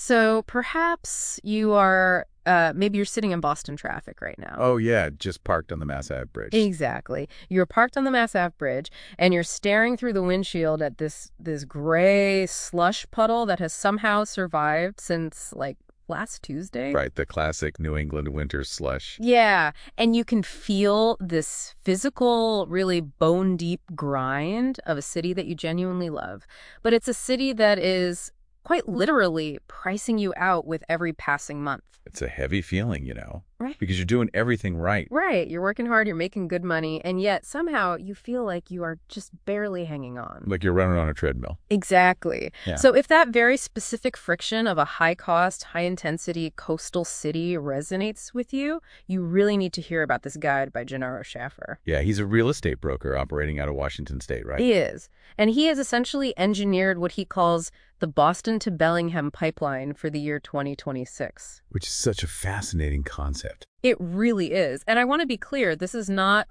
So perhaps you are, maybe you're sitting in Boston traffic right now. Oh, yeah, just parked on the Mass Ave Bridge. Exactly. You're parked on the Mass Ave Bridge, and you're staring through the windshield at this gray slush puddle that has somehow survived since, like, last Tuesday. Right, the classic New England winter slush. Yeah, and you can feel this physical, really bone-deep grind of a city that you genuinely love. But it's a city that is quite literally pricing you out with every passing month. It's a heavy feeling, Right. because you're doing everything right. Right. You're working hard, you're making good money, and yet somehow you feel like you are just barely hanging on. Like you're running on a treadmill. Exactly. Yeah. So if that very specific friction of a high-cost, high-intensity coastal city resonates with you, you really need to hear about this guide by Gennaro Schaffer. Yeah, he's a real estate broker operating out of Washington State, right? He is. And he has essentially engineered what he calls the Boston to Bellingham pipeline for the year 2026. Which is such a fascinating concept. It really is. And I want to be clear, this is not,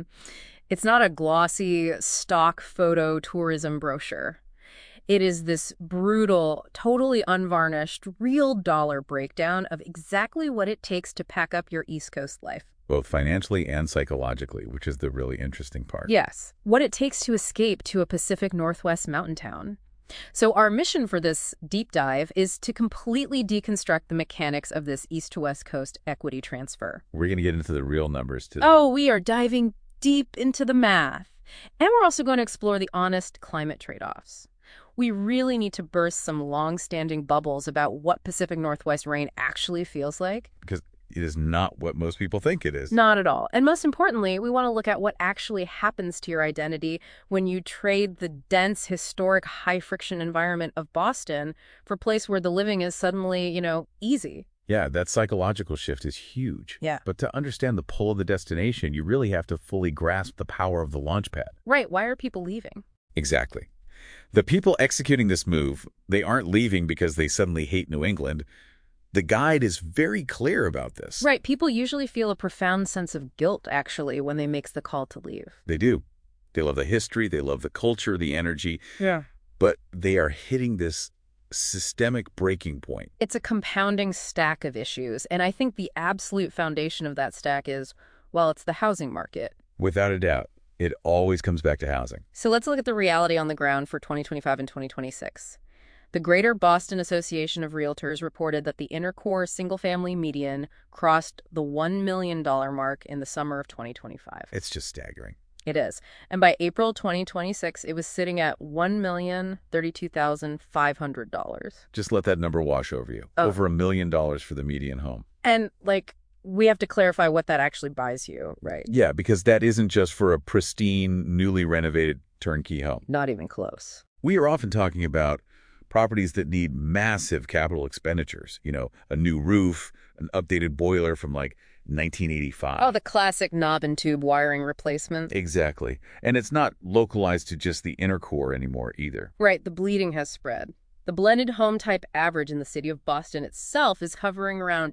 it's not a glossy stock photo tourism brochure. It is this brutal, totally unvarnished, real dollar breakdown of exactly what it takes to pack up your East Coast life. Both financially and psychologically, which is the really interesting part. Yes. What it takes to escape to a Pacific Northwest mountain town. So our mission for this deep dive is to completely deconstruct the mechanics of this East to West Coast equity transfer. We're going to get into the real numbers, too. Oh, we are diving deep into the math. And we're also going to explore the honest climate trade-offs. We really need to burst some long-standing bubbles about what Pacific Northwest rain actually feels like. Because it is not what most people think it is. Not at all. And most importantly, we want to look at what actually happens to your identity when you trade the dense, historic, high-friction environment of Boston for a place where the living is suddenly, easy. Yeah, that psychological shift is huge. Yeah. But to understand the pull of the destination, you really have to fully grasp the power of the launch pad. Right. Why are people leaving? Exactly. The people executing this move, they aren't leaving because they suddenly hate New England. The guide is very clear about this. Right. People usually feel a profound sense of guilt, actually, when they make the call to leave. They do. They love the history, they love the culture, the energy. Yeah. But they are hitting this systemic breaking point. It's a compounding stack of issues. And I think the absolute foundation of that stack is, well, it's the housing market. Without a doubt, it always comes back to housing. So let's look at the reality on the ground for 2025 and 2026. The Greater Boston Association of Realtors reported that the inner core single-family median crossed the $1 million mark in the summer of 2025. It's just staggering. It is. And by April 2026, it was sitting at $1,032,500. Just let that number wash over you. Oh. Over $1 million for the median home. And, we have to clarify what that actually buys you, right? Yeah, because that isn't just for a pristine, newly renovated turnkey home. Not even close. We are often talking about properties that need massive capital expenditures. A new roof, an updated boiler from 1985. Oh, the classic knob and tube wiring replacement. Exactly. And it's not localized to just the inner core anymore either. Right, the bleeding has spread. The blended home type average in the city of Boston itself is hovering around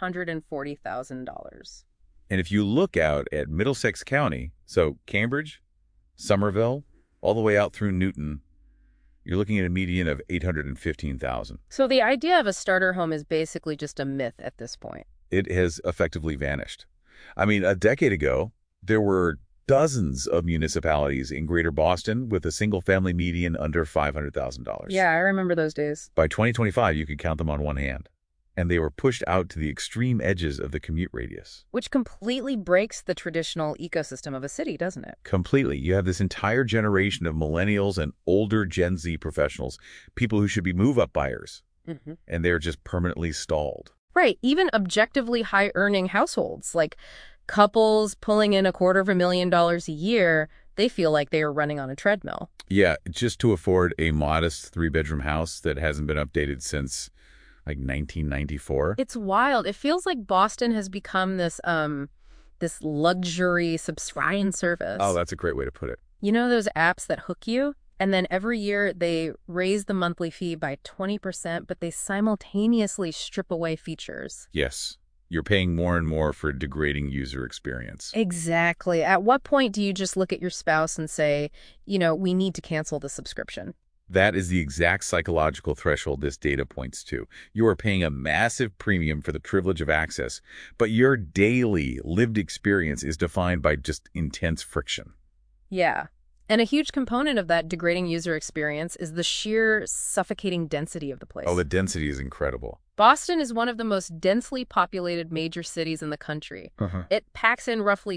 $840,000. And if you look out at Middlesex County, so Cambridge, Somerville, all the way out through Newton, you're looking at a median of $815,000. So the idea of a starter home is basically just a myth at this point. It has effectively vanished. I mean, a decade ago, there were dozens of municipalities in Greater Boston with a single-family median under $500,000. Yeah, I remember those days. By 2025, you could count them on one hand. And they were pushed out to the extreme edges of the commute radius. Which completely breaks the traditional ecosystem of a city, doesn't it? Completely. You have this entire generation of millennials and older Gen Z professionals, people who should be move-up buyers, and they're just permanently stalled. Right. Even objectively high-earning households, like couples pulling in $250,000 a year, they feel like they are running on a treadmill. Yeah, just to afford a modest 3-bedroom house that hasn't been updated since 1994. It's wild. It feels like Boston has become this luxury subscription service. Oh, that's a great way to put it. You know those apps that hook you? And then every year they raise the monthly fee by 20%, but they simultaneously strip away features. Yes. You're paying more and more for a degrading user experience. Exactly. At what point do you just look at your spouse and say, we need to cancel the subscription? That is the exact psychological threshold this data points to. You are paying a massive premium for the privilege of access, but your daily lived experience is defined by just intense friction. Yeah. And a huge component of that degrading user experience is the sheer suffocating density of the place. Oh, the density is incredible. Boston is one of the most densely populated major cities in the country. It packs in roughly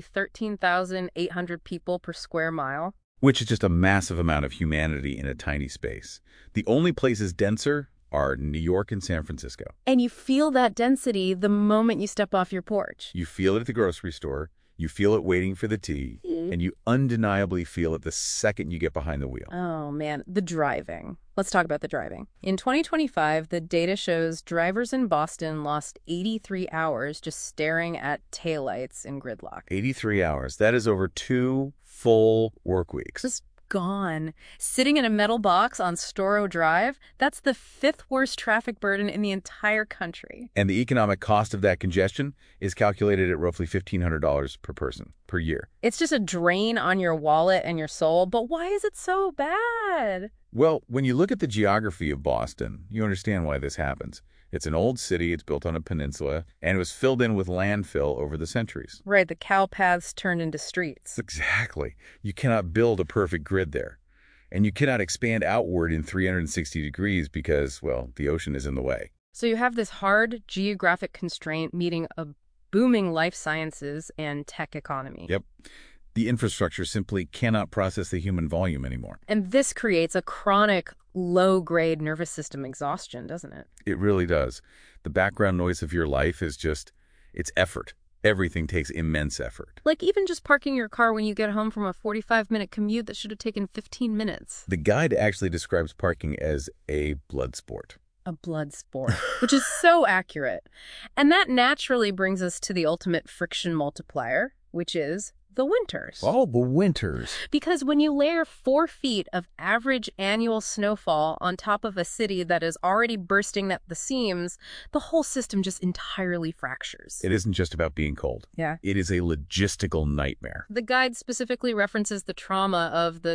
13,800 people per square mile. Which is just a massive amount of humanity in a tiny space. The only places denser are New York and San Francisco. And you feel that density the moment you step off your porch. You feel it at the grocery store, you feel it waiting for the tea, and you undeniably feel it the second you get behind the wheel. Oh, man. The driving. Let's talk about the driving. In 2025, the data shows drivers in Boston lost 83 hours just staring at taillights in gridlock. 83 hours. That is over 2 full work weeks. Just gone. Sitting in a metal box on Storrow Drive, that's the 5th worst traffic burden in the entire country. And the economic cost of that congestion is calculated at roughly $1,500 per person per year. It's just a drain on your wallet and your soul, but why is it so bad? Well, when you look at the geography of Boston, you understand why this happens. It's an old city, it's built on a peninsula, and it was filled in with landfill over the centuries. Right, the cow paths turned into streets. Exactly. You cannot build a perfect grid there. And you cannot expand outward in 360 degrees because, well, the ocean is in the way. So you have this hard geographic constraint meeting a booming life sciences and tech economy. Yep. The infrastructure simply cannot process the human volume anymore. And this creates a chronic, low-grade nervous system exhaustion, doesn't it? It really does. The background noise of your life is just, it's effort. Everything takes immense effort. Like even just parking your car when you get home from a 45-minute commute that should have taken 15 minutes. The guide actually describes parking as a blood sport. A blood sport, which is so accurate. And that naturally brings us to the ultimate friction multiplier, which is the winters. Oh, the winters. Because when you layer 4 feet of average annual snowfall on top of a city that is already bursting at the seams, the whole system just entirely fractures. It isn't just about being cold. Yeah. It is a logistical nightmare. The guide specifically references the trauma of the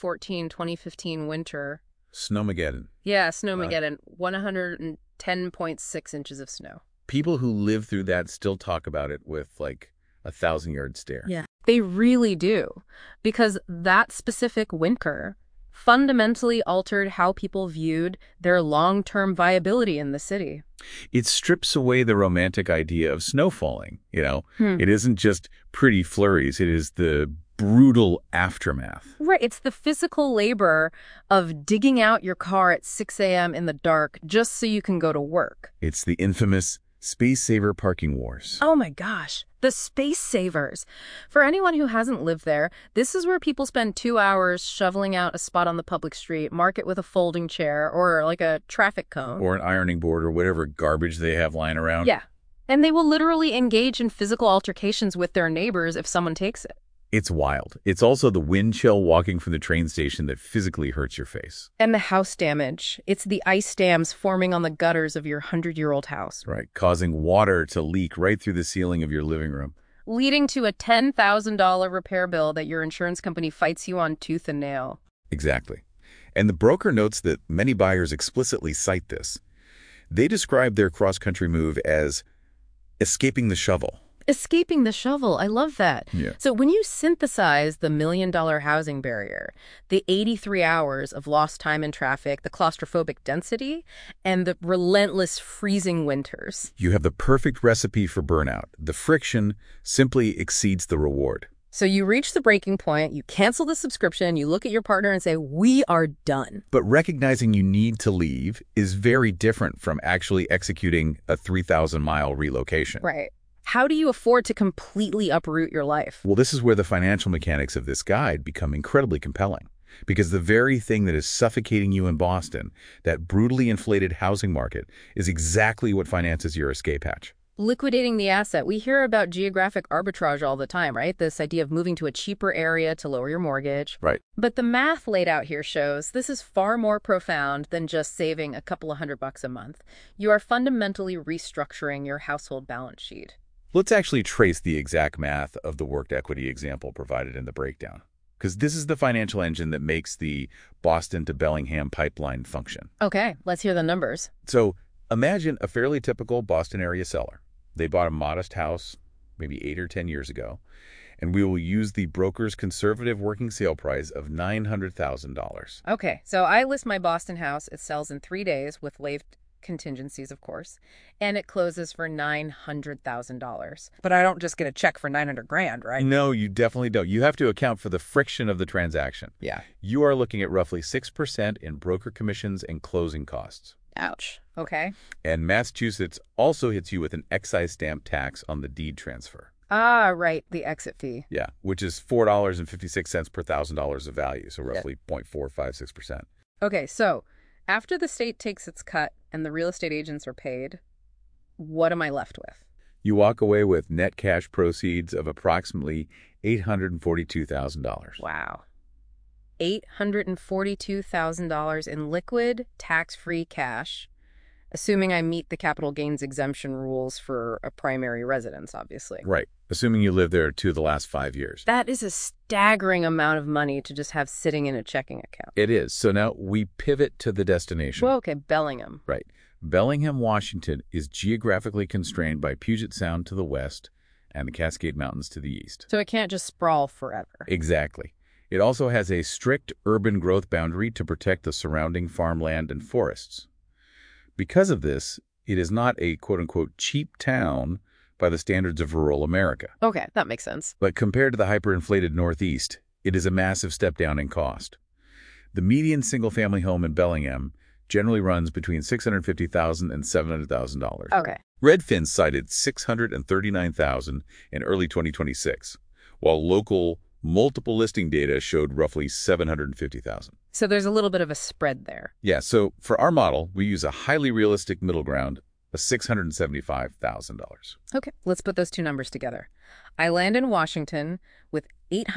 2014-2015 winter. Snowmageddon. Yeah, Snowmageddon, 110.6 inches of snow. People who live through that still talk about it with, like, a 1,000-yard stare. Yeah. They really do, because that specific winter fundamentally altered how people viewed their long-term viability in the city. It strips away the romantic idea of snow falling, you know? It isn't just pretty flurries. It is the brutal aftermath. Right. It's the physical labor of digging out your car at 6 a.m. in the dark just so you can go to work. It's the infamous Space Saver parking wars. Oh my gosh, the Space Savers. For anyone who hasn't lived there, this is where people spend 2 hours shoveling out a spot on the public street, mark it with a folding chair or like a traffic cone. Or an ironing board or whatever garbage they have lying around. Yeah. And they will literally engage in physical altercations with their neighbors if someone takes it. It's wild. It's also the wind chill walking from the train station that physically hurts your face. And the house damage. It's the ice dams forming on the gutters of your 100-year-old house. Right, causing water to leak right through the ceiling of your living room. Leading to a $10,000 repair bill that your insurance company fights you on tooth and nail. Exactly. And the broker notes that many buyers explicitly cite this. They describe their cross-country move as escaping the shovel. Escaping the shovel. I love that. Yeah. So when you synthesize the $1 million housing barrier, the 83 hours of lost time in traffic, the claustrophobic density, and the relentless freezing winters. You have the perfect recipe for burnout. The friction simply exceeds the reward. So you reach the breaking point, you cancel the subscription, you look at your partner and say, we are done. But recognizing you need to leave is very different from actually executing a 3,000-mile relocation. Right. How do you afford to completely uproot your life? Well, this is where the financial mechanics of this guide become incredibly compelling. Because the very thing that is suffocating you in Boston, that brutally inflated housing market, is exactly what finances your escape hatch. Liquidating the asset. We hear about geographic arbitrage all the time, right? This idea of moving to a cheaper area to lower your mortgage. Right. But the math laid out here shows this is far more profound than just saving a couple of $100 a month. You are fundamentally restructuring your household balance sheet. Let's actually trace the exact math of the worked equity example provided in the breakdown. because this is the financial engine that makes the Boston to Bellingham pipeline function. Okay, let's hear the numbers. So imagine a fairly typical Boston area seller. They bought a modest house maybe 8 or 10 years ago, and we will use the broker's conservative working sale price of $900,000. Okay, so I list my Boston house. It sells in 3 days with waived contingencies, of course, and it closes for $900,000. But I don't just get a check for 900 grand, right? No, you definitely don't. You have to account for the friction of the transaction. Yeah. You are looking at roughly 6% in broker commissions and closing costs. Ouch. Okay. And Massachusetts also hits you with an excise stamp tax on the deed transfer. Ah, right, the exit fee. Yeah, which is $4.56 per $1,000 of value, so roughly 0.456%. Okay, so after the state takes its cut and the real estate agents are paid, what am I left with? You walk away with net cash proceeds of approximately $842,000. Wow. $842,000 in liquid, tax-free cash, assuming I meet the capital gains exemption rules for a primary residence, obviously. Right, assuming you live there 2 of the last 5 years. That is a staggering amount of money to just have sitting in a checking account. It is. So now we pivot to the destination. Well, okay, Bellingham. Right. Bellingham, Washington is geographically constrained by Puget Sound to the west and the Cascade Mountains to the east. So it can't just sprawl forever. Exactly. It also has a strict urban growth boundary to protect the surrounding farmland and forests. Because of this, it is not a quote-unquote cheap town by the standards of rural America. Okay, that makes sense. But compared to the hyperinflated Northeast, it is a massive step down in cost. The median single-family home in Bellingham generally runs between $650,000 and $700,000. Okay. Redfin cited $639,000 in early 2026, while local multiple listing data showed roughly $750,000. So there's a little bit of a spread there. Yeah, so for our model, we use a highly realistic middle ground of $675,000. Okay, let's put those two numbers together. I land in Washington with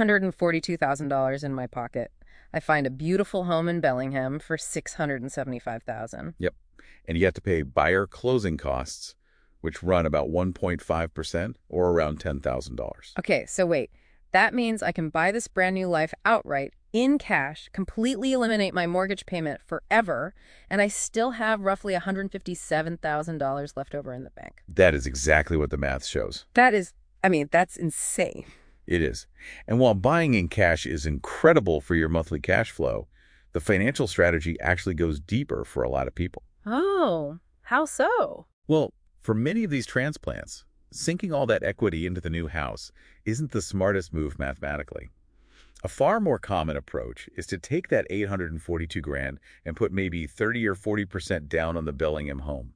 $842,000 in my pocket. I find a beautiful home in Bellingham for $675,000. Yep. And you have to pay buyer closing costs, which run about 1.5% or around $10,000. Okay, so wait. That means I can buy this brand new life outright, in cash, completely eliminate my mortgage payment forever, and I still have roughly $157,000 left over in the bank. That is exactly what the math shows. That's insane. It is. And while buying in cash is incredible for your monthly cash flow, the financial strategy actually goes deeper for a lot of people. Oh, how so? Well, for many of these transplants, sinking all that equity into the new house isn't the smartest move mathematically. A far more common approach is to take that $842,000 and put maybe 30 or 40% down on the Bellingham home.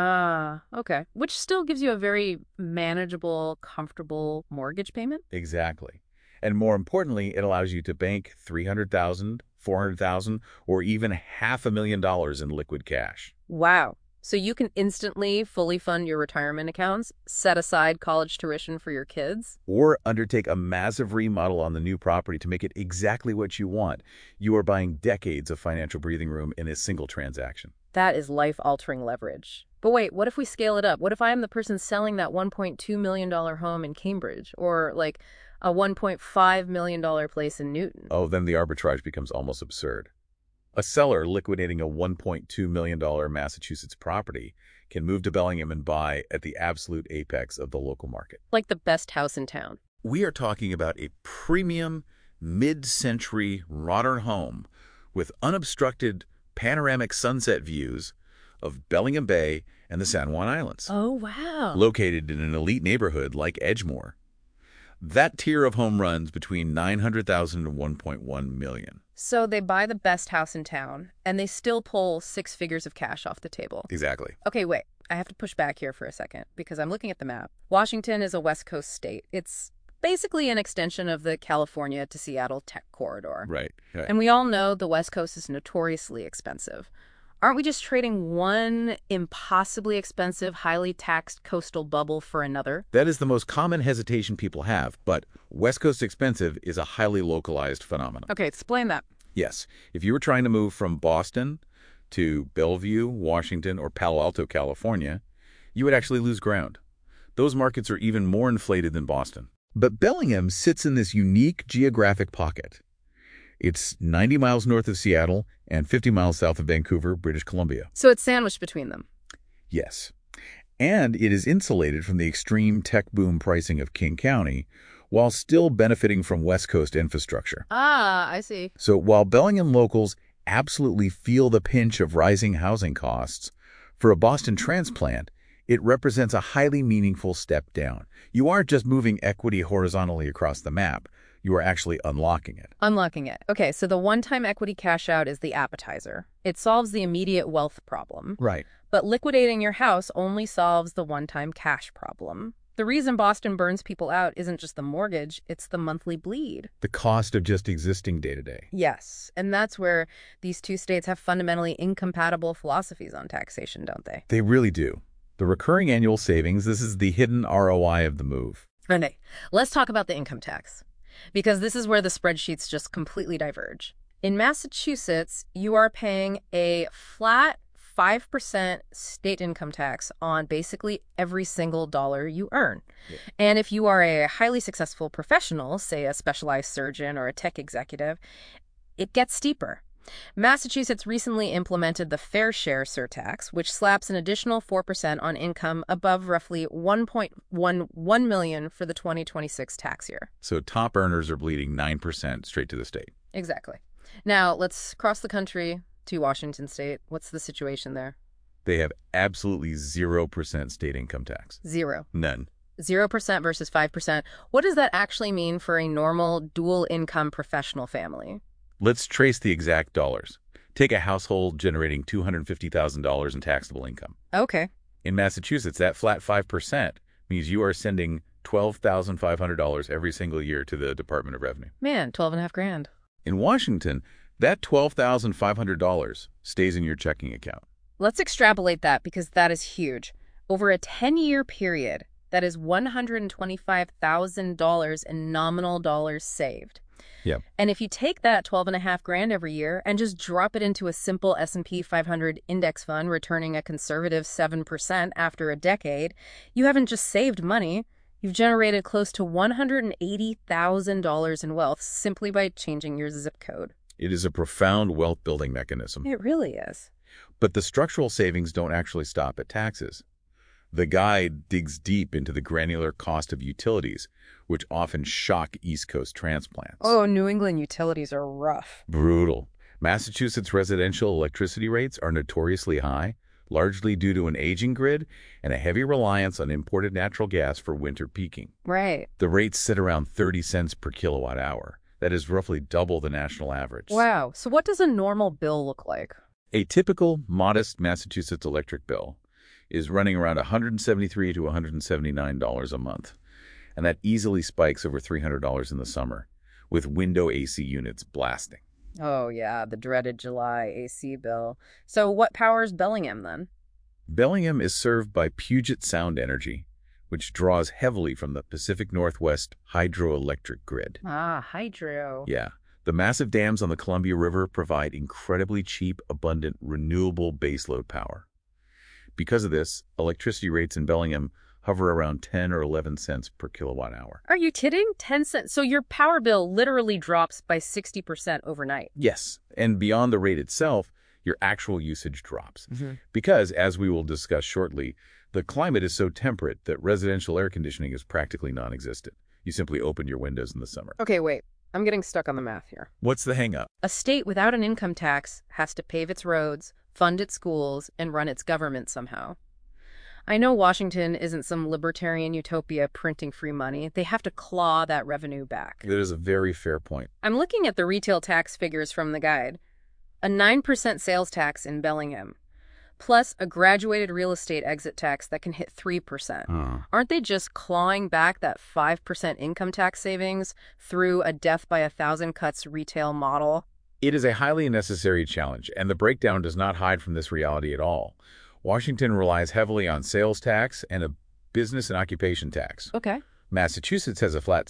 Ah, okay. Which still gives you a very manageable, comfortable mortgage payment? Exactly. And more importantly, it allows you to bank $300,000, $400,000, or even $500,000 in liquid cash. Wow. So you can instantly fully fund your retirement accounts, set aside college tuition for your kids? Or undertake a massive remodel on the new property to make it exactly what you want. You are buying decades of financial breathing room in a single transaction. That is life-altering leverage. But wait, what if we scale it up? What if I am the person selling that $1.2 million home in Cambridge, or like a $1.5 million place in Newton? Oh, then the arbitrage becomes almost absurd. A seller liquidating a $1.2 million Massachusetts property can move to Bellingham and buy at the absolute apex of the local market. Like the best house in town. We are talking about a premium, mid-century modern home with unobstructed panoramic sunset views of Bellingham Bay and the San Juan Islands. Oh, wow. Located in an elite neighborhood like Edgemoor. That tier of home runs between $900,000 and $1.1 million. So they buy the best house in town, and they still pull 6 figures of cash off the table. Exactly. Okay, wait. I have to push back here for a second, because I'm looking at the map. Washington is a West Coast state. It's basically an extension of the California to Seattle tech corridor. Right. And we all know the West Coast is notoriously expensive. Aren't we just trading one impossibly expensive, highly taxed coastal bubble for another? That is the most common hesitation people have, but West Coast expensive is a highly localized phenomenon. Okay, explain that. Yes. If you were trying to move from Boston to Bellevue, Washington, or Palo Alto, California, you would actually lose ground. Those markets are even more inflated than Boston. But Bellingham sits in this unique geographic pocket. It's 90 miles north of Seattle and 50 miles south of Vancouver, British Columbia. So it's sandwiched between them. Yes. And it is insulated from the extreme tech boom pricing of King County while still benefiting from West Coast infrastructure. Ah, I see. So while Bellingham locals absolutely feel the pinch of rising housing costs, for a Boston transplant, it represents a highly meaningful step down. You aren't just moving equity horizontally across the map. You are actually unlocking it. Unlocking it. Okay, so the one-time equity cash out is the appetizer. It solves the immediate wealth problem. Right. But liquidating your house only solves the one-time cash problem. The reason Boston burns people out isn't just the mortgage, it's the monthly bleed. The cost of just existing day to day. Yes, and that's where these two states have fundamentally incompatible philosophies on taxation, don't they? They really do. The recurring annual savings, this is the hidden ROI of the move. Renee, let's talk about the income tax, because this is where the spreadsheets just completely diverge. In Massachusetts, you are paying a flat 5% state income tax on basically every single dollar you earn. Yeah. And if you are a highly successful professional, say a specialized surgeon or a tech executive, it gets steeper. Massachusetts recently implemented the Fair Share surtax, which slaps an additional 4% on income above roughly $1.11 million for the 2026 tax year. So top earners are bleeding 9% straight to the state. Exactly. Now, let's cross the country to Washington State. What's the situation there? They have absolutely 0% state income tax. Zero. None. 0% versus 5%. What does that actually mean for a normal dual-income professional family? Let's trace the exact dollars. Take a household generating $250,000 in taxable income. Okay. In Massachusetts, that flat 5% means you are sending $12,500 every single year to the Department of Revenue. Man, 12.5 grand. In Washington, that $12,500 stays in your checking account. Let's extrapolate that because that is huge. Over a 10-year period, that is $125,000 in nominal dollars saved. Yeah. And if you take that 12.5 grand every year and just drop it into a simple S&P 500 index fund returning a conservative 7% after a decade, you haven't just saved money. You've generated close to $180,000 in wealth simply by changing your zip code. It is a profound wealth-building mechanism. It really is. But the structural savings don't actually stop at taxes. The guide digs deep into the granular cost of utilities, which often shock East Coast transplants. Oh, New England utilities are rough. Brutal. Massachusetts residential electricity rates are notoriously high, largely due to an aging grid and a heavy reliance on imported natural gas for winter peaking. Right. The rates sit around 30 cents per kilowatt hour. That is roughly double the national average. Wow. So what does a normal bill look like? A typical, modest Massachusetts electric bill is running around $173 to $179 a month, and that easily spikes over $300 in the summer, with window AC units blasting. Oh, yeah, the dreaded July AC bill. So what powers Bellingham, then? Bellingham is served by Puget Sound Energy, which draws heavily from the Pacific Northwest hydroelectric grid. Ah, hydro. Yeah. The massive dams on the Columbia River provide incredibly cheap, abundant, renewable baseload power. Because of this, electricity rates in Bellingham hover around 10 or 11 cents per kilowatt hour. Are you kidding? 10 cents? So your power bill literally drops by 60% overnight. Yes, and beyond the rate itself, your actual usage drops. Because, as we will discuss shortly, the climate is so temperate that residential air conditioning is practically non-existent. You simply open your windows in the summer. Okay, wait. I'm getting stuck on the math here. What's the hang-up? A state without an income tax has to pave its roads, fund its schools, and run its government somehow. I know Washington isn't some libertarian utopia printing free money. They have to claw that revenue back. That is a very fair point. I'm looking at the retail tax figures from the guide. A 9% sales tax in Bellingham, plus a graduated real estate exit tax that can hit 3%. Aren't they just clawing back that 5% income tax savings through a death by 1,000 cuts retail model? It is a highly necessary challenge, and the breakdown does not hide from this reality at all. Washington relies heavily on sales tax and a business and occupation tax. Okay. Massachusetts has a flat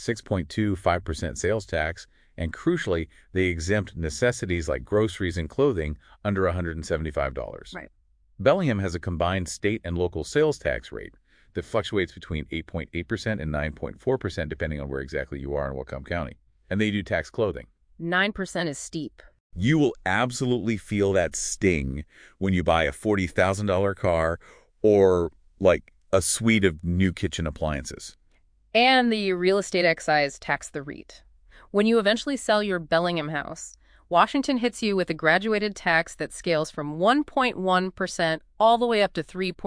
6.25% sales tax, and crucially, they exempt necessities like groceries and clothing under $175. Right. Bellingham has a combined state and local sales tax rate that fluctuates between 8.8% and 9.4% depending on where exactly you are in Whatcom County. And they do tax clothing. 9% is steep. You will absolutely feel that sting when you buy a $40,000 car or, like, a suite of new kitchen appliances. And the real estate excise tax the REIT. When you eventually sell your Bellingham house, Washington hits you with a graduated tax that scales from 1.1% all the way up to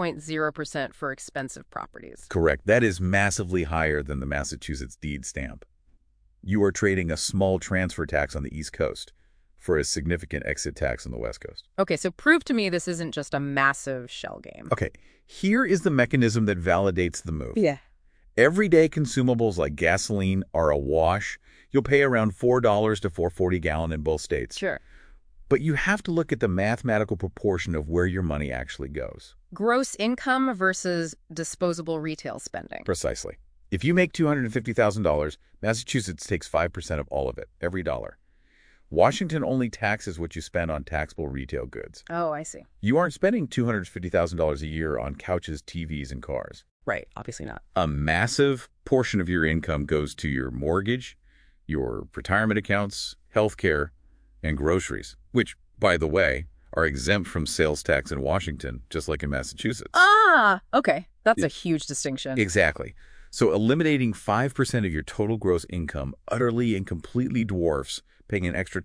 3.0% for expensive properties. Correct. That is massively higher than the Massachusetts deed stamp. You are trading a small transfer tax on the East Coast for a significant exit tax on the West Coast. Okay, so prove to me this isn't just a massive shell game. Okay, here is the mechanism that validates the move. Yeah. Everyday consumables like gasoline are a wash. You'll pay around $4 to $4.40 a gallon in both states. Sure. But you have to look at the mathematical proportion of where your money actually goes. Gross income versus disposable retail spending. Precisely. If you make $250,000, Massachusetts takes 5% of all of it, every dollar. Washington only taxes what you spend on taxable retail goods. Oh, I see. You aren't spending $250,000 a year on couches, TVs, and cars. Right, obviously not. A massive portion of your income goes to your mortgage, your retirement accounts, healthcare, and groceries, which, by the way, are exempt from sales tax in Washington, just like in Massachusetts. Ah, okay. That's a huge distinction. Exactly. So eliminating 5% of your total gross income utterly and completely dwarfs paying an extra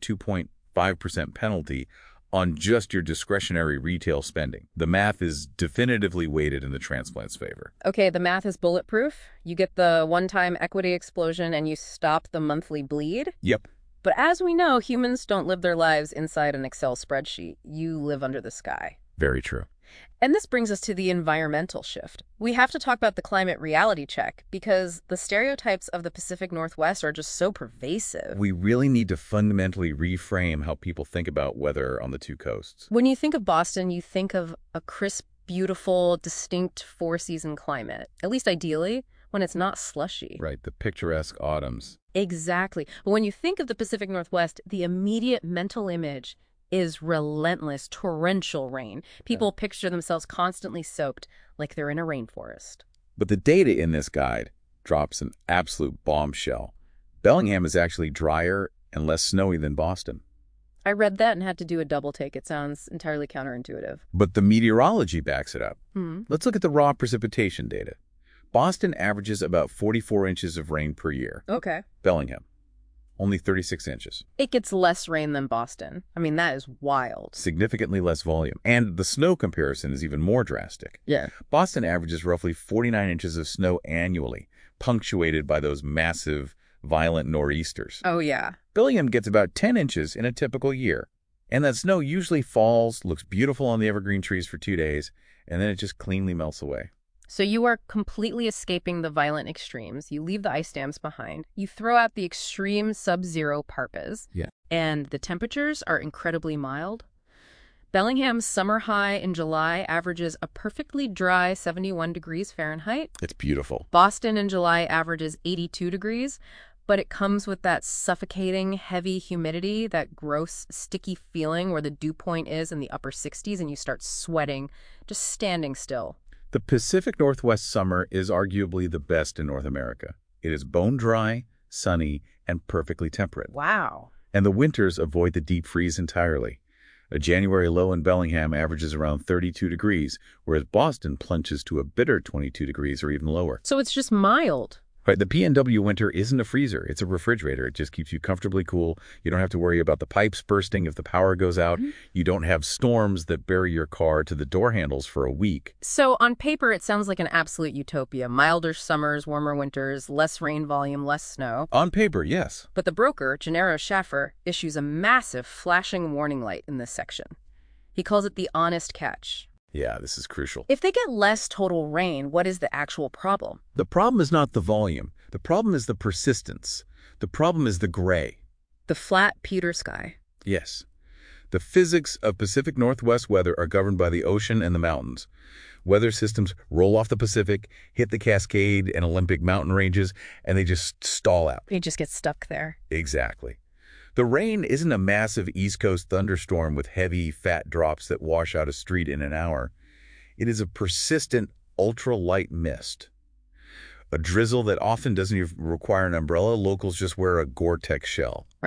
2.5% penalty on just your discretionary retail spending. The math is definitively weighted in the transplant's favor. Okay, the math is bulletproof. You get the one-time equity explosion and you stop the monthly bleed. Yep. But as we know, humans don't live their lives inside an Excel spreadsheet. You live under the sky. Very true. And this brings us to the environmental shift. We have to talk about the climate reality check because the stereotypes of the Pacific Northwest are just so pervasive. We really need to fundamentally reframe how people think about weather on the two coasts. When you think of Boston, you think of a crisp, beautiful, distinct four-season climate, at least ideally, when it's not slushy. Right, the picturesque autumns. Exactly. But when you think of the Pacific Northwest, the immediate mental image is relentless, torrential rain. People picture themselves constantly soaked like they're in a rainforest. But the data in this guide drops an absolute bombshell. Bellingham is actually drier and less snowy than Boston. I read that and had to do a double take. It sounds entirely counterintuitive. But the meteorology backs it up. Hmm. Let's look at the raw precipitation data. Boston averages about 44 inches of rain per year. Okay. Bellingham, only 36 inches. It gets less rain than Boston. I mean, that is wild. Significantly less volume. And the snow comparison is even more drastic. Yeah. Boston averages roughly 49 inches of snow annually, punctuated by those massive, violent nor'easters. Oh, yeah. Bellingham gets about 10 inches in a typical year. And that snow usually falls, looks beautiful on the evergreen trees for 2 days, and then it just cleanly melts away. So you are completely escaping the violent extremes. You leave the ice dams behind. You throw out the extreme sub-zero parkas. Yeah. And the temperatures are incredibly mild. Bellingham's summer high in July averages a perfectly dry 71 degrees Fahrenheit. It's beautiful. Boston in July averages 82 degrees, but it comes with that suffocating, heavy humidity, that gross, sticky feeling where the dew point is in the upper 60s and you start sweating, just standing still. The Pacific Northwest summer is arguably the best in North America. It is bone dry, sunny, and perfectly temperate. Wow. And the winters avoid the deep freeze entirely. A January low in Bellingham averages around 32 degrees, whereas Boston plunges to a bitter 22 degrees or even lower. So it's just mild. Right, the PNW winter isn't a freezer. It's a refrigerator. It just keeps you comfortably cool. You don't have to worry about the pipes bursting if the power goes out. You don't have storms that bury your car to the door handles for a week. So on paper, it sounds like an absolute utopia. Milder summers, warmer winters, less rain volume, less snow. On paper, yes. But the broker, Gennaro Schaffer, issues a massive flashing warning light in this section. He calls it the honest catch. Yeah, this is crucial. If they get less total rain, what is the actual problem? The problem is not the volume. The problem is the persistence. The problem is the gray. The flat pewter sky. Yes. The physics of Pacific Northwest weather are governed by the ocean and the mountains. Weather systems roll off the Pacific, hit the Cascade and Olympic mountain ranges, and they just stall out. They just get stuck there. Exactly. The rain isn't a massive East Coast thunderstorm with heavy, fat drops that wash out a street in an hour. It is a persistent, ultra-light mist. A drizzle that often doesn't even require an umbrella. Locals just wear a Gore-Tex shell. Right.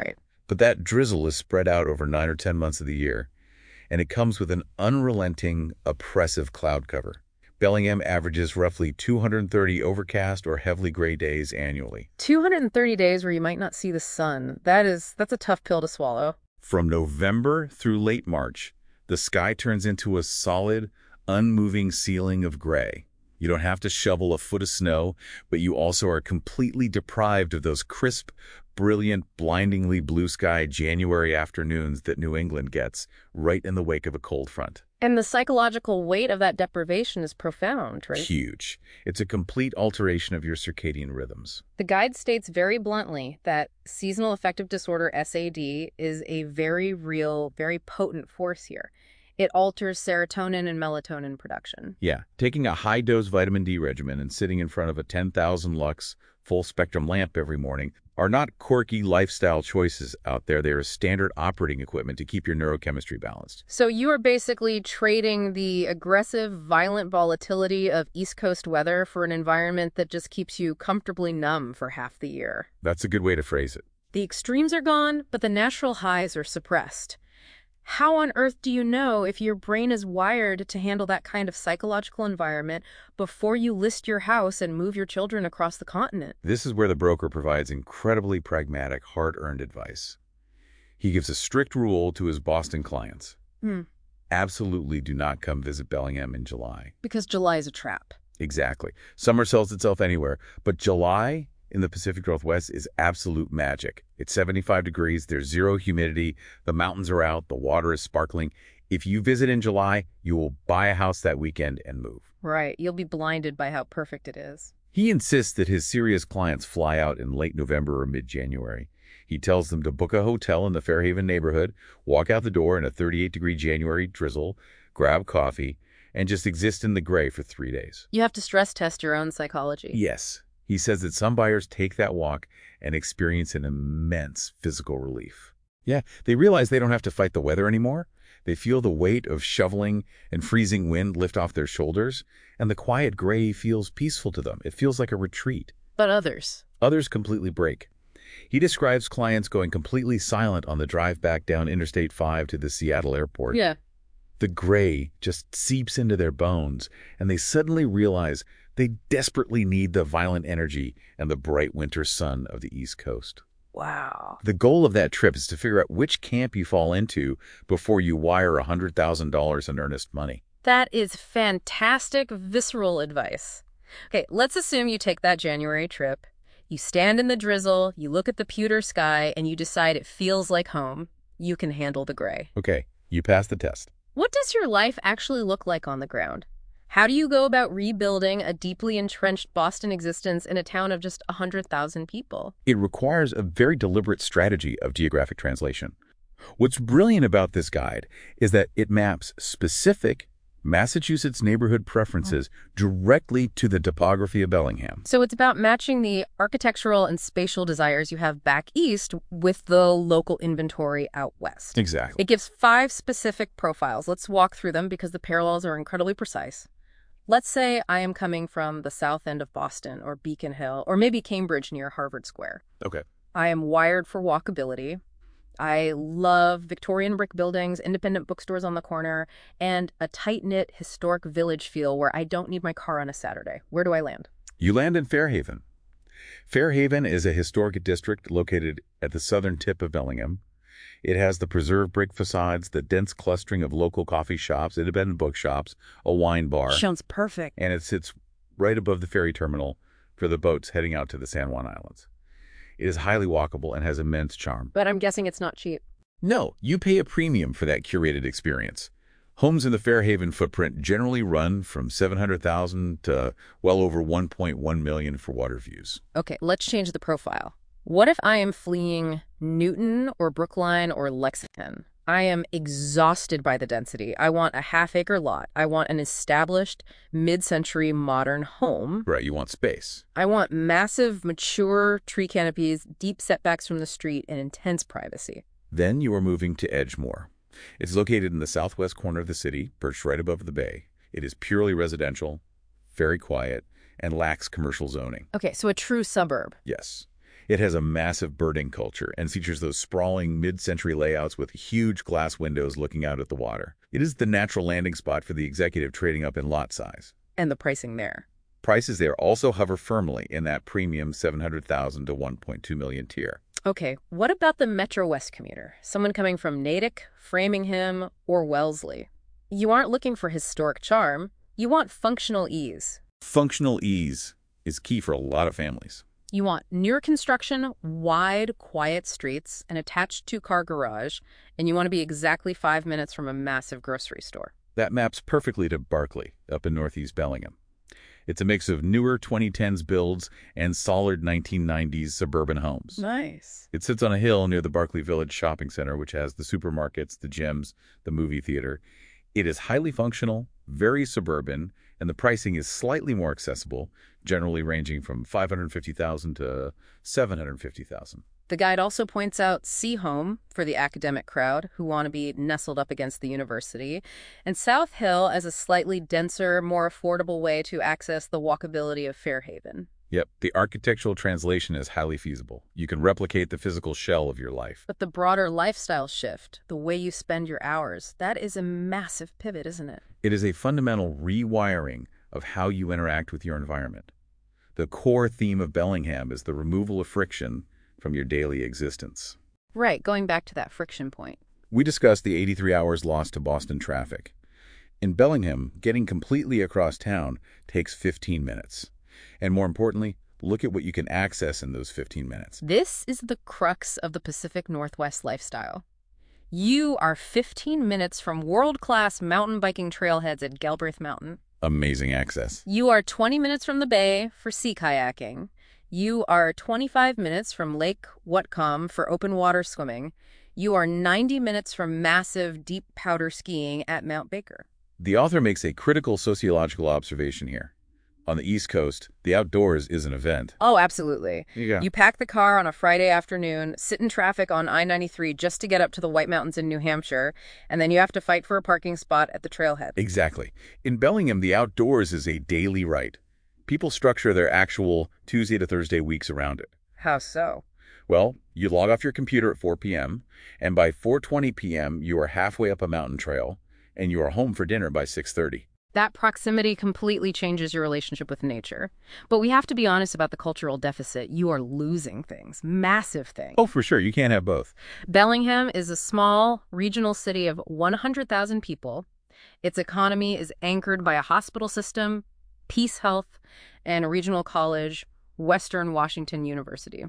But that drizzle is spread out over 9 or 10 months of the year, and it comes with an unrelenting, oppressive cloud cover. Bellingham averages roughly 230 overcast or heavily gray days annually. 230 days where you might not see the sun. That's a tough pill to swallow. From November through late March, the sky turns into a solid, unmoving ceiling of gray. You don't have to shovel a foot of snow, but you also are completely deprived of those crisp, brilliant, blindingly blue sky January afternoons that New England gets right in the wake of a cold front. And the psychological weight of that deprivation is profound, right? Huge. It's a complete alteration of your circadian rhythms. The guide states very bluntly that seasonal affective disorder, SAD, is a very real, very potent force here. It alters serotonin and melatonin production. Yeah, taking a high-dose vitamin D regimen and sitting in front of a 10,000 lux full-spectrum lamp every morning are not quirky lifestyle choices out there. They are standard operating equipment to keep your neurochemistry balanced. So you are basically trading the aggressive, violent volatility of East Coast weather for an environment that just keeps you comfortably numb for half the year. That's a good way to phrase it. The extremes are gone, but the natural highs are suppressed. How on earth do you know if your brain is wired to handle that kind of psychological environment before you list your house and move your children across the continent? This is where the broker provides incredibly pragmatic, hard-earned advice. He gives a strict rule to his Boston clients. Absolutely do not come visit Bellingham in July. Because July is a trap. Exactly. Summer sells itself anywhere, but July in the Pacific Northwest is absolute magic. It's 75 degrees, there's zero humidity, the mountains are out, the water is sparkling. If you visit in July, you will buy a house that weekend and move. Right, you'll be blinded by how perfect it is. He insists that his serious clients fly out in late November or mid-January. He tells them to book a hotel in the Fairhaven neighborhood, walk out the door in a 38-degree January drizzle, grab coffee, and just exist in the gray for 3 days. You have to stress test your own psychology. Yes. He says that some buyers take that walk and experience an immense physical relief. Yeah, they realize they don't have to fight the weather anymore. They feel the weight of shoveling and freezing wind lift off their shoulders, and the quiet gray feels peaceful to them. It feels like a retreat. But others? Others completely break. He describes clients going completely silent on the drive back down Interstate 5 to the Seattle airport. Yeah. The gray just seeps into their bones, and they suddenly realize they desperately need the violent energy and the bright winter sun of the East Coast. Wow. The goal of that trip is to figure out which camp you fall into before you wire $100,000 in earnest money. That is fantastic, visceral advice. Okay, let's assume you take that January trip. You stand in the drizzle, you look at the pewter sky, and you decide it feels like home. You can handle the gray. Okay, you passed the test. What does your life actually look like on the ground? How do you go about rebuilding a deeply entrenched Boston existence in a town of just 100,000 people? It requires a very deliberate strategy of geographic translation. What's brilliant about this guide is that it maps specific Massachusetts neighborhood preferences directly to the topography of Bellingham. So it's about matching the architectural and spatial desires you have back east with the local inventory out west. Exactly. It gives 5 specific profiles. Let's walk through them because the parallels are incredibly precise. Let's say I am coming from the south end of Boston or Beacon Hill or maybe Cambridge near Harvard Square. Okay. I am wired for walkability. I love Victorian brick buildings, independent bookstores on the corner, and a tight-knit historic village feel where I don't need my car on a Saturday. Where do I land? You land in Fairhaven. Fairhaven is a historic district located at the southern tip of Bellingham. It has the preserved brick facades, the dense clustering of local coffee shops, independent bookshops, a wine bar. Sounds perfect. And it sits right above the ferry terminal for the boats heading out to the San Juan Islands. It is highly walkable and has immense charm. But I'm guessing it's not cheap. No, you pay a premium for that curated experience. Homes in the Fairhaven footprint generally run from $700,000 to well over $1.1 million for water views. Okay, let's change the profile. What if I am fleeing Newton or Brookline or Lexington? I am exhausted by the density. I want a half-acre lot. I want an established, mid-century modern home. Right, you want space. I want massive, mature tree canopies, deep setbacks from the street, and intense privacy. Then you are moving to Edgemoor. It's located in the southwest corner of the city, perched right above the bay. It is purely residential, very quiet, and lacks commercial zoning. Okay, so a true suburb. Yes. It has a massive birding culture and features those sprawling mid-century layouts with huge glass windows looking out at the water. It is the natural landing spot for the executive trading up in lot size. And the pricing there. Prices there also hover firmly in that premium $700,000 to $1.2 million tier. Okay, what about the Metro West commuter? Someone coming from Natick, Framingham, or Wellesley. You aren't looking for historic charm. You want functional ease. Functional ease is key for a lot of families. You want near construction, wide, quiet streets, an attached two-car garage, and you want to be exactly 5 minutes from a massive grocery store. That maps perfectly to Barclay, up in northeast Bellingham. It's a mix of newer 2010s builds and solid 1990s suburban homes. Nice. It sits on a hill near the Barclay Village Shopping Center, which has the supermarkets, the gyms, the movie theater. It is highly functional, very suburban, and the pricing is slightly more accessible, generally ranging from $550,000 to $750,000. The guide also points out Seahome for the academic crowd who want to be nestled up against the university, and South Hill as a slightly denser, more affordable way to access the walkability of Fairhaven. Yep, the architectural translation is highly feasible. You can replicate the physical shell of your life. But the broader lifestyle shift, the way you spend your hours, that is a massive pivot, isn't it? It is a fundamental rewiring of how you interact with your environment. The core theme of Bellingham is the removal of friction from your daily existence. Right, going back to that friction point. We discussed the 83 hours lost to Boston traffic. In Bellingham, getting completely across town takes 15 minutes. And more importantly, look at what you can access in those 15 minutes. This is the crux of the Pacific Northwest lifestyle. You are 15 minutes from world-class mountain biking trailheads at Galbraith Mountain. Amazing access. You are 20 minutes from the bay for sea kayaking. You are 25 minutes from Lake Whatcom for open water swimming. You are 90 minutes from massive deep powder skiing at Mount Baker. The author makes a critical sociological observation here. On the East Coast, the outdoors is an event. Oh, absolutely. Yeah. You pack the car on a Friday afternoon, sit in traffic on I-93 just to get up to the White Mountains in New Hampshire, and then you have to fight for a parking spot at the trailhead. Exactly. In Bellingham, the outdoors is a daily rite. People structure their actual Tuesday to Thursday weeks around it. How so? Well, you log off your computer at 4 p.m., and by 4:20 p.m., you are halfway up a mountain trail, and you are home for dinner by 6:30. That proximity completely changes your relationship with nature. But we have to be honest about the cultural deficit. You are losing things, massive things. Oh, for sure. You can't have both. Bellingham is a small regional city of 100,000 people. Its economy is anchored by a hospital system, Peace Health, and a regional college, Western Washington University.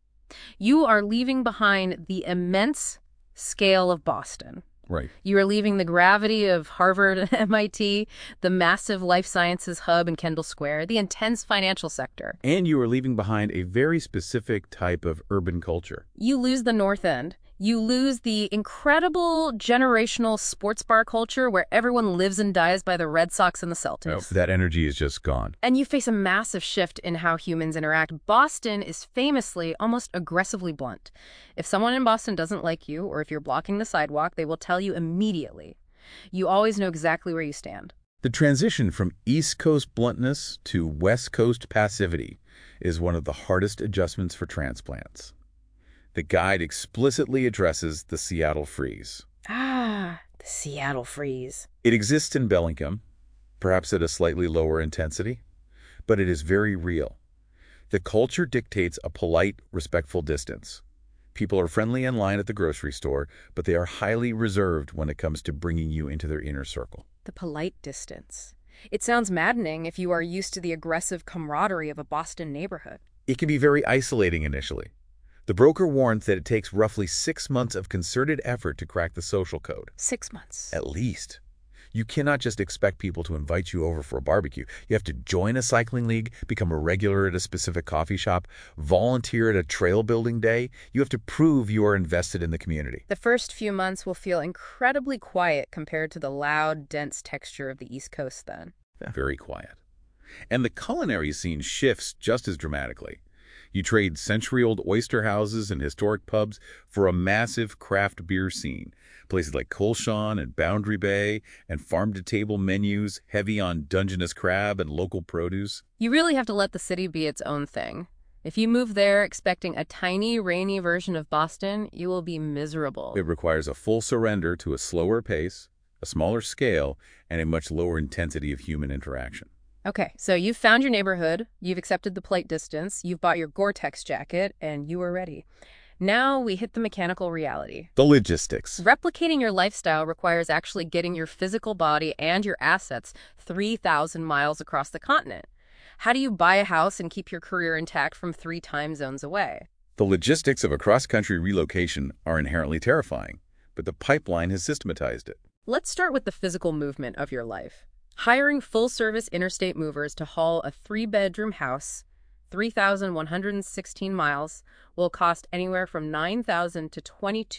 You are leaving behind the immense scale of Boston. Right. You are leaving the gravity of Harvard and MIT, the massive life sciences hub in Kendall Square, the intense financial sector. And you are leaving behind a very specific type of urban culture. You lose the North End. You lose the incredible generational sports bar culture where everyone lives and dies by the Red Sox and the Celtics. That energy is just gone. And you face a massive shift in how humans interact. Boston is famously almost aggressively blunt. If someone in Boston doesn't like you, or if you're blocking the sidewalk, they will tell you immediately. You always know exactly where you stand. The transition from East Coast bluntness to West Coast passivity is one of the hardest adjustments for transplants. The guide explicitly addresses the Seattle freeze. Ah, the Seattle freeze. It exists in Bellingham, perhaps at a slightly lower intensity, but it is very real. The culture dictates a polite, respectful distance. People are friendly in line at the grocery store, but they are highly reserved when it comes to bringing you into their inner circle. The polite distance. It sounds maddening if you are used to the aggressive camaraderie of a Boston neighborhood. It can be very isolating initially. The broker warns that it takes roughly 6 months of concerted effort to crack the social code. 6 months. At least. You cannot just expect people to invite you over for a barbecue. You have to join a cycling league, become a regular at a specific coffee shop, volunteer at a trail building day. You have to prove you are invested in the community. The first few months will feel incredibly quiet compared to the loud, dense texture of the East Coast then. Very quiet. And the culinary scene shifts just as dramatically. You trade century-old oyster houses and historic pubs for a massive craft beer scene. Places like Colshan and Boundary Bay and farm-to-table menus heavy on Dungeness crab and local produce. You really have to let the city be its own thing. If you move there expecting a tiny, rainy version of Boston, you will be miserable. It requires a full surrender to a slower pace, a smaller scale, and a much lower intensity of human interaction. Okay, so you've found your neighborhood, you've accepted the plate distance, you've bought your Gore-Tex jacket, and you are ready. Now we hit the mechanical reality. The logistics. Replicating your lifestyle requires actually getting your physical body and your assets 3,000 miles across the continent. How do you buy a house and keep your career intact from 3 time zones away? The logistics of a cross-country relocation are inherently terrifying, but the pipeline has systematized it. Let's start with the physical movement of your life. Hiring full-service interstate movers to haul a 3-bedroom house, 3,116 miles, will cost anywhere from $9,000 to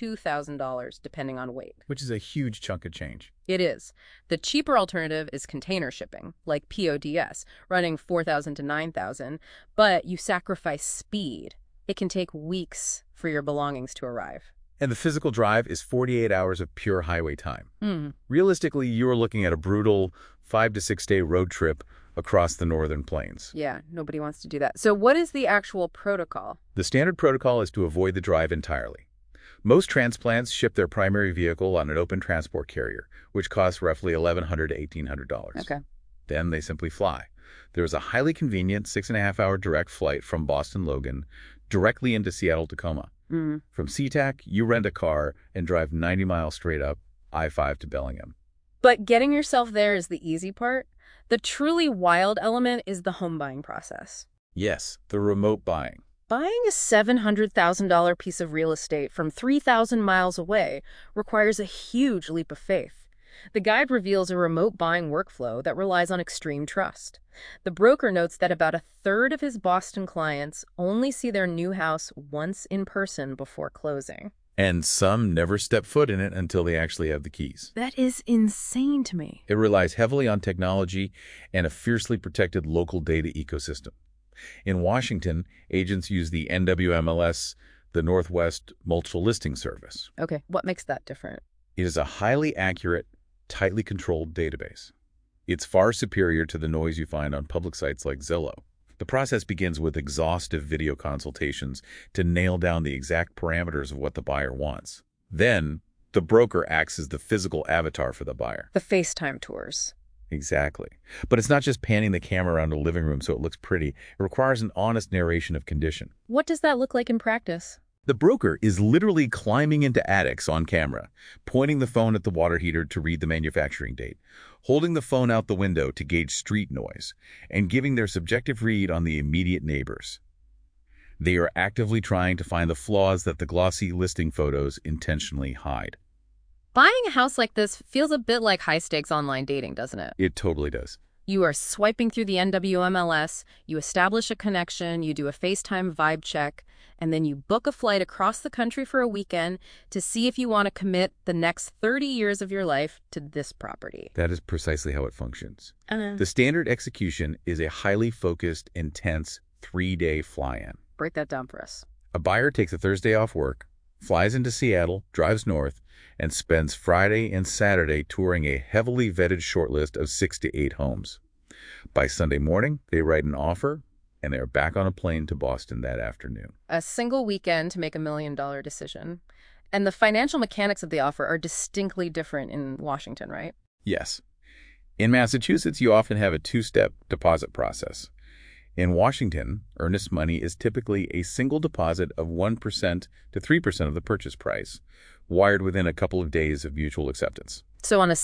$22,000, depending on weight. Which is a huge chunk of change. It is. The cheaper alternative is container shipping, like PODS, running $4,000 to $9,000, but you sacrifice speed. It can take weeks for your belongings to arrive. And the physical drive is 48 hours of pure highway time. Mm. Realistically, you are looking at a brutal 5 to 6 day road trip across the northern plains. Yeah, nobody wants to do that. So what is the actual protocol? The standard protocol is to avoid the drive entirely. Most transplants ship their primary vehicle on an open transport carrier, which costs roughly $1,100 to $1,800. Okay. Then they simply fly. There is a highly convenient 6.5-hour direct flight from Boston Logan directly into Seattle-Tacoma. Mm. From SeaTac, you rent a car and drive 90 miles straight up I-5 to Bellingham. But getting yourself there is the easy part. The truly wild element is the home buying process. Yes, the remote buying. Buying a $700,000 piece of real estate from 3,000 miles away requires a huge leap of faith. The guide reveals a remote buying workflow that relies on extreme trust. The broker notes that about a third of his Boston clients only see their new house once in person before closing. And some never step foot in it until they actually have the keys. That is insane to me. It relies heavily on technology and a fiercely protected local data ecosystem. In Washington, agents use the NWMLS, the Northwest Multiple Listing Service. Okay, what makes that different? It is a highly accurate, tightly controlled database. It's far superior to the noise you find on public sites like Zillow. The process begins with exhaustive video consultations to nail down the exact parameters of what the buyer wants. Then, the broker acts as the physical avatar for the buyer. The FaceTime tours. Exactly. But it's not just panning the camera around a living room so it looks pretty. It requires an honest narration of condition. What does that look like in practice? The broker is literally climbing into attics on camera, pointing the phone at the water heater to read the manufacturing date, holding the phone out the window to gauge street noise, and giving their subjective read on the immediate neighbors. They are actively trying to find the flaws that the glossy listing photos intentionally hide. Buying a house like this feels a bit like high-stakes online dating, doesn't it? It totally does. You are swiping through the NWMLS, you establish a connection, you do a FaceTime vibe check, and then you book a flight across the country for a weekend to see if you want to commit the next 30 years of your life to this property. That is precisely how it functions. The standard execution is a highly focused, intense 3-day fly-in. Break that down for us. A buyer takes a Thursday off work, flies into Seattle, drives north, and spends Friday and Saturday touring a heavily vetted shortlist of 6 to 8 homes. By Sunday morning, they write an offer, and they are back on a plane to Boston that afternoon. A single weekend to make $1 million decision. And the financial mechanics of the offer are distinctly different in Washington, right? Yes. In Massachusetts, you often have a 2-step deposit process. In Washington, earnest money is typically a single deposit of 1% to 3% of the purchase price, wired within a couple of days of mutual acceptance. So on a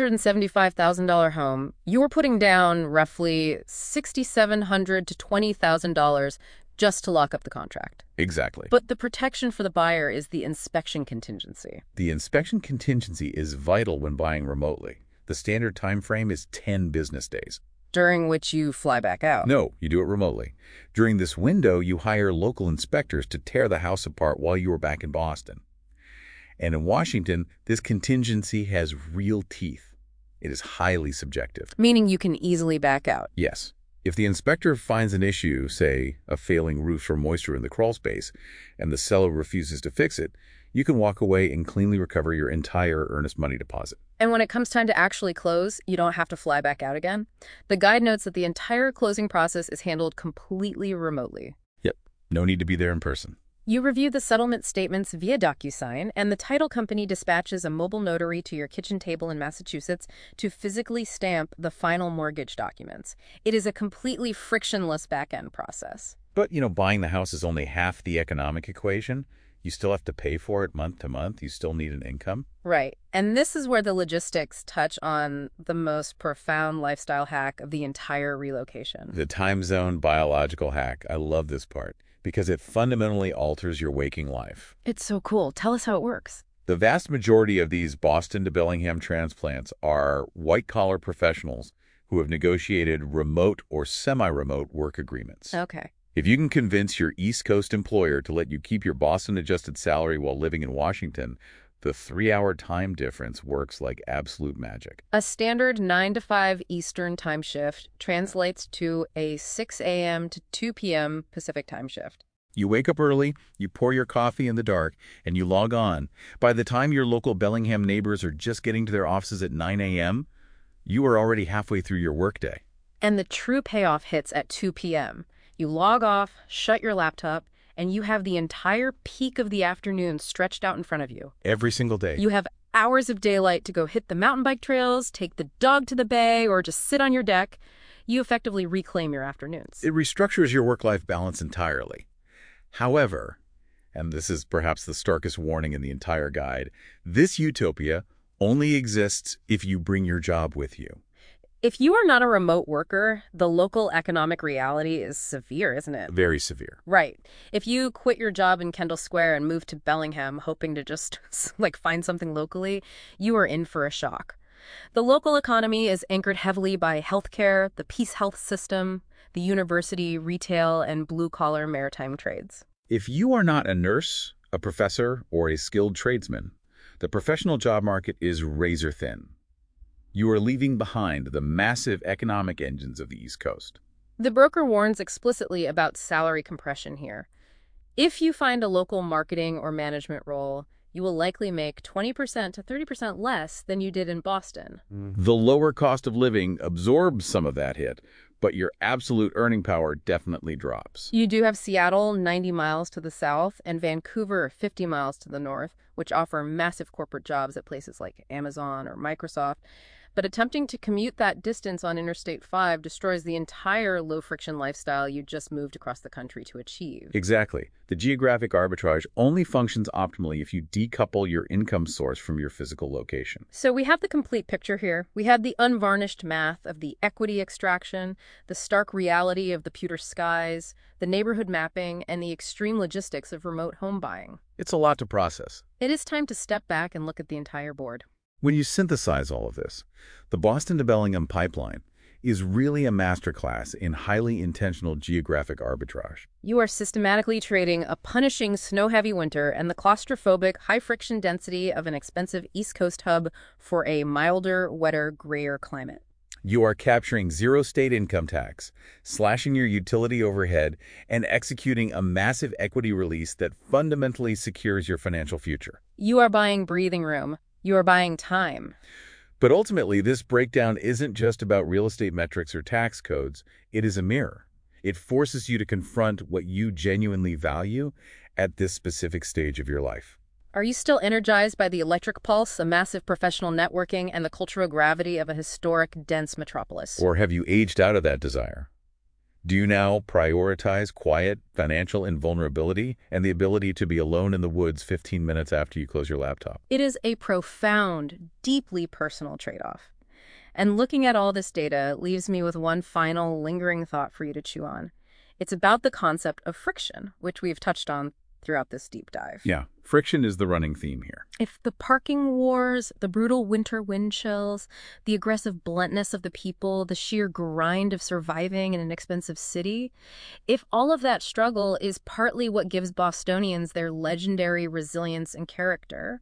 $675,000 home, you're putting down roughly $6,700 to $20,000 just to lock up the contract. Exactly. But the protection for the buyer is the inspection contingency. The inspection contingency is vital when buying remotely. The standard time frame is 10 business days. During which you fly back out. No, you do it remotely. During this window, you hire local inspectors to tear the house apart while you are back in Boston. And in Washington, this contingency has real teeth. It is highly subjective. Meaning you can easily back out. Yes. If the inspector finds an issue, say a failing roof or moisture in the crawl space, and the seller refuses to fix it, you can walk away and cleanly recover your entire earnest money deposit. And when it comes time to actually close, you don't have to fly back out again. The guide notes that the entire closing process is handled completely remotely. Yep. No need to be there in person. You review the settlement statements via DocuSign, and the title company dispatches a mobile notary to your kitchen table in Massachusetts to physically stamp the final mortgage documents. It is a completely frictionless back-end process. But, buying the house is only half the economic equation. You still have to pay for it month to month. You still need an income. Right. And this is where the logistics touch on the most profound lifestyle hack of the entire relocation. The time zone biological hack. I love this part because it fundamentally alters your waking life. It's so cool. Tell us how it works. The vast majority of these Boston to Bellingham transplants are white-collar professionals who have negotiated remote or semi-remote work agreements. Okay. If you can convince your East Coast employer to let you keep your Boston-adjusted salary while living in Washington, the 3-hour time difference works like absolute magic. A standard 9 to 5 Eastern time shift translates to a 6 a.m. to 2 p.m. Pacific time shift. You wake up early, you pour your coffee in the dark, and you log on. By the time your local Bellingham neighbors are just getting to their offices at 9 a.m., you are already halfway through your workday. And the true payoff hits at 2 p.m. You log off, shut your laptop, and you have the entire peak of the afternoon stretched out in front of you. Every single day. You have hours of daylight to go hit the mountain bike trails, take the dog to the bay, or just sit on your deck. You effectively reclaim your afternoons. It restructures your work-life balance entirely. However, and this is perhaps the starkest warning in the entire guide, this utopia only exists if you bring your job with you. If you are not a remote worker, the local economic reality is severe, isn't it? Very severe. Right. If you quit your job in Kendall Square and move to Bellingham hoping to just find something locally, you are in for a shock. The local economy is anchored heavily by healthcare, the Peace Health system, the university, retail, and blue-collar maritime trades. If you are not a nurse, a professor, or a skilled tradesman, the professional job market is razor thin. You are leaving behind the massive economic engines of the East Coast. The broker warns explicitly about salary compression here. If you find a local marketing or management role, you will likely make 20% to 30% less than you did in Boston. The lower cost of living absorbs some of that hit, but your absolute earning power definitely drops. You do have Seattle 90 miles to the south and Vancouver 50 miles to the north, which offer massive corporate jobs at places like Amazon or Microsoft. But attempting to commute that distance on Interstate 5 destroys the entire low-friction lifestyle you just moved across the country to achieve. Exactly. The geographic arbitrage only functions optimally if you decouple your income source from your physical location. So we have the complete picture here. We had the unvarnished math of the equity extraction, the stark reality of the pewter skies, the neighborhood mapping, and the extreme logistics of remote home buying. It's a lot to process. It is time to step back and look at the entire board. When you synthesize all of this, the Boston to Bellingham pipeline is really a masterclass in highly intentional geographic arbitrage. You are systematically trading a punishing snow-heavy winter and the claustrophobic, high-friction density of an expensive East Coast hub for a milder, wetter, grayer climate. You are capturing zero state income tax, slashing your utility overhead, and executing a massive equity release that fundamentally secures your financial future. You are buying breathing room. You are buying time. But ultimately, this breakdown isn't just about real estate metrics or tax codes. It is a mirror. It forces you to confront what you genuinely value at this specific stage of your life. Are you still energized by the electric pulse, a massive professional networking, and the cultural gravity of a historic, dense metropolis? Or have you aged out of that desire? Do you now prioritize quiet, financial invulnerability, and the ability to be alone in the woods 15 minutes after you close your laptop? It is a profound, deeply personal trade-off. And looking at all this data leaves me with one final lingering thought for you to chew on. It's about the concept of friction, which we've touched on throughout this deep dive. Yeah, friction is the running theme here. If the parking wars, the brutal winter wind chills, the aggressive bluntness of the people, the sheer grind of surviving in an expensive city, if all of that struggle is partly what gives Bostonians their legendary resilience and character,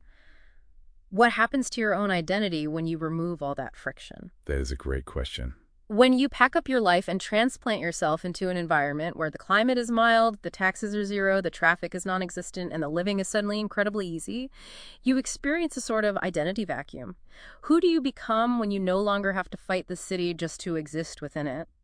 what happens to your own identity when you remove all that friction? That is a great question. When you pack up your life and transplant yourself into an environment where the climate is mild, the taxes are zero, the traffic is non-existent, and the living is suddenly incredibly easy, you experience a sort of identity vacuum. Who do you become when you no longer have to fight the city just to exist within it?